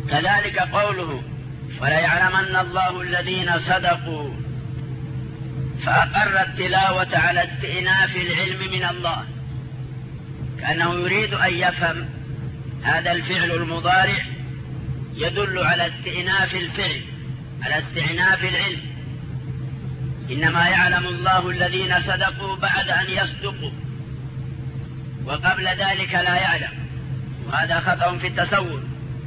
كذلك قوله وليعلمن الله الذين صدقوا، فأقر التلاوة على استئناف العلم من الله، كأنه يريد أن يفهم هذا الفعل المضارع يدل على استئناف الفعل، على استئناف العلم. إنما يعلم الله الذين صدقوا بعد أن يصدقوا، وقبل ذلك لا يعلم، وهذا خطأ في التصور.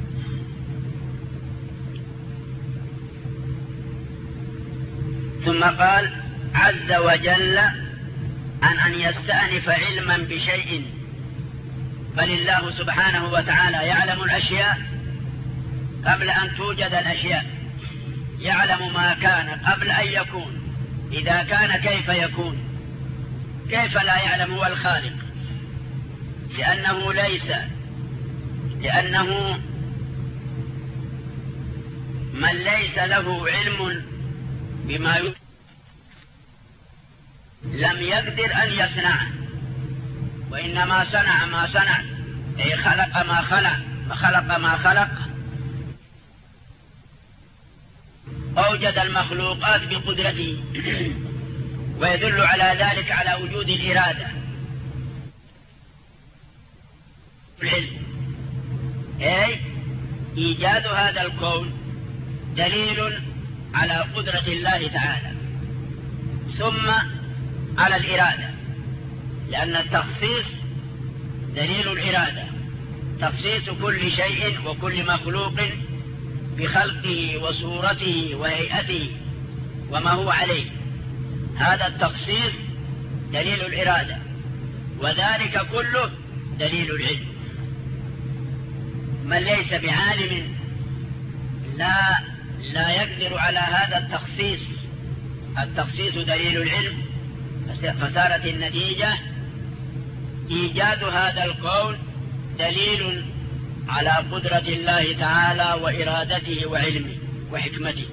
ثم قال عز وجل عن أن يستأنف علما بشيء، بل الله سبحانه وتعالى يعلم الأشياء قبل أن توجد الأشياء، يعلم ما كان قبل أن يكون. إذا كان كيف يكون؟ كيف لا يعلم هو الخالق؟ لأنه من ليس له علم بما لم يقدر أن يصنعه، وإنما صنع ما صنع، أي خلق ما خلق، وخلق ما خلق، أوجد المخلوقات بقدرته. ويدل على ذلك على وجود الإرادة. العلم أي إيجاد هذا الكون دليل على قدرة الله تعالى، ثم على الإرادة، لأن التخصيص دليل الإرادة، تخصيص كل شيء وكل مخلوق بخلقه وصورته وهيئته وما هو عليه، هذا التخصيص دليل الإرادة، وذلك كله دليل العلم. من ليس بعالم لا يقدر على هذا التخصيص. التخصيص دليل العلم، فصارت النتيجة إيجاد هذا الكون دليل على قدرة الله تعالى وإرادته وعلمه وحكمته.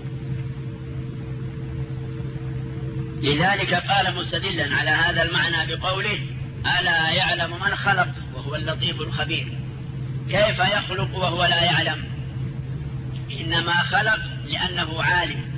لذلك قال مستدلا على هذا المعنى بقوله ألا يعلم من خلق وهو اللطيف الخبير. كيف يخلق وهو لا يعلم؟ إنما خلق لأنه عالم،